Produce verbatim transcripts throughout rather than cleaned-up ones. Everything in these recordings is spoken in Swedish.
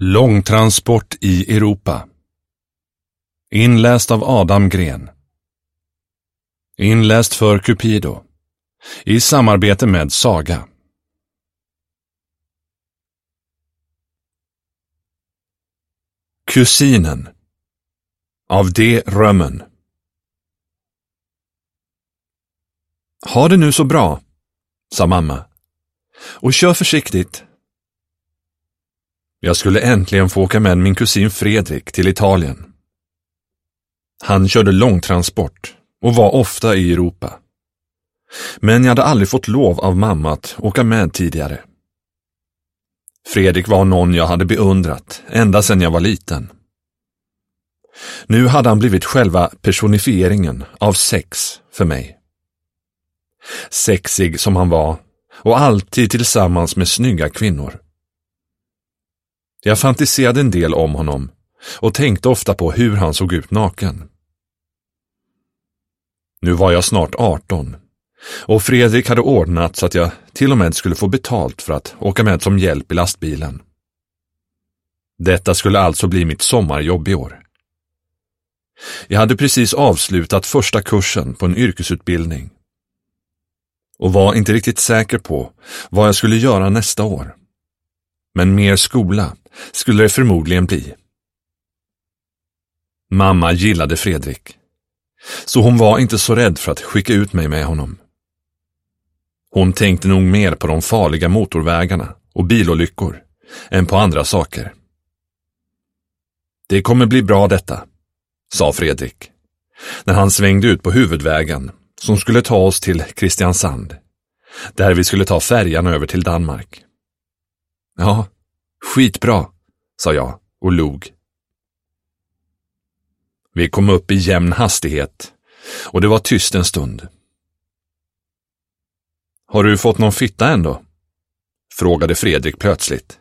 Långtransport i Europa. Inläst av Adam Gren. Inläst för Cupido. I samarbete med Saga. Kusinen. Av D. Römmen. Ha det nu så bra, sa mamma. Och kör försiktigt. Jag skulle äntligen få åka med min kusin Fredrik till Italien. Han körde långtransport och var ofta i Europa. Men jag hade aldrig fått lov av mamma att åka med tidigare. Fredrik var någon jag hade beundrat ända sedan jag var liten. Nu hade han blivit själva personifieringen av sex för mig. Sexig som han var och alltid tillsammans med snygga kvinnor. Jag fantiserade en del om honom och tänkte ofta på hur han såg ut naken. Nu var jag snart arton och Fredrik hade ordnat så att jag till och med skulle få betalt för att åka med som hjälp i lastbilen. Detta skulle alltså bli mitt sommarjobb i år. Jag hade precis avslutat första kursen på en yrkesutbildning och var inte riktigt säker på vad jag skulle göra nästa år. Men mer skola skulle det förmodligen bli. Mamma gillade Fredrik, så hon var inte så rädd för att skicka ut mig med honom. Hon tänkte nog mer på de farliga motorvägarna och bilolyckor än på andra saker. Det kommer bli bra detta, sa Fredrik, när han svängde ut på huvudvägen som skulle ta oss till Kristiansand, där vi skulle ta färjan över till Danmark. Ja, skitbra, sa jag och log. Vi kom upp i jämn hastighet och det var tyst en stund. Har du fått någon fitta ändå? Frågade Fredrik plötsligt.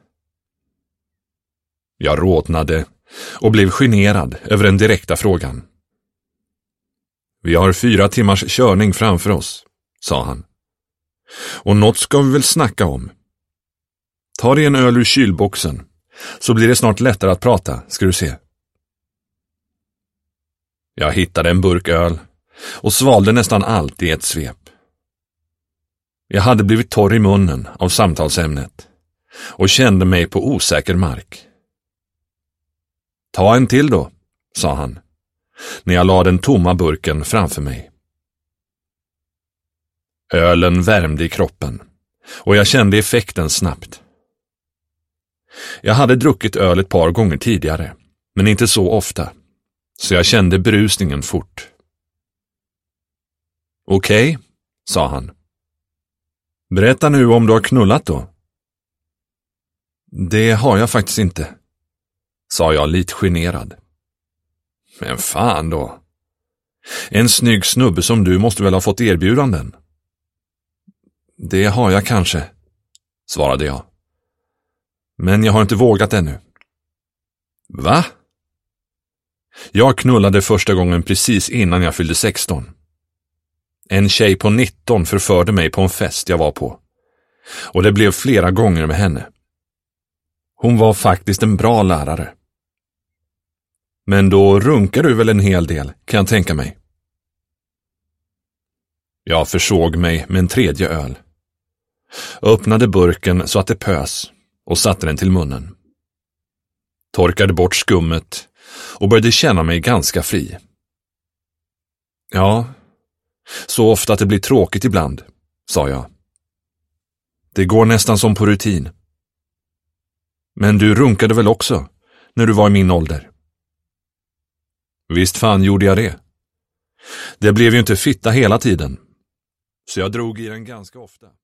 Jag rodnade och blev generad över den direkta frågan. Vi har fyra timmars körning framför oss, sa han. Och något ska vi väl snacka om. Ta dig en öl ur kylboxen, så blir det snart lättare att prata, ska du se. Jag hittade en burk öl och svalde nästan allt i ett svep. Jag hade blivit torr i munnen av samtalsämnet och kände mig på osäker mark. Ta en till då, sa han, när jag lade den tomma burken framför mig. Ölen värmde i kroppen och jag kände effekten snabbt. Jag hade druckit öl ett par gånger tidigare, men inte så ofta, så jag kände berusningen fort. Okej, sa han. Berätta nu om du har knullat då. Det har jag faktiskt inte, sa jag lite generad. Men fan då. En snygg snubbe som du måste väl ha fått erbjudanden? Det har jag kanske, svarade jag. Men jag har inte vågat ännu. Va? Jag knullade första gången precis innan jag fyllde sexton. En tjej på nitton förförde mig på en fest jag var på. Och det blev flera gånger med henne. Hon var faktiskt en bra lärare. Men då runkar du väl en hel del, kan jag tänka mig. Jag försåg mig med en tredje öl. Öppnade burken så att det pös och satte den till munnen. Torkade bort skummet och började känna mig ganska fri. Ja, så ofta att det blir tråkigt ibland, sa jag. Det går nästan som på rutin. Men du runkade väl också när du var i min ålder? Visst fan gjorde jag det. Det blev ju inte fitta hela tiden, så jag drog i den ganska ofta.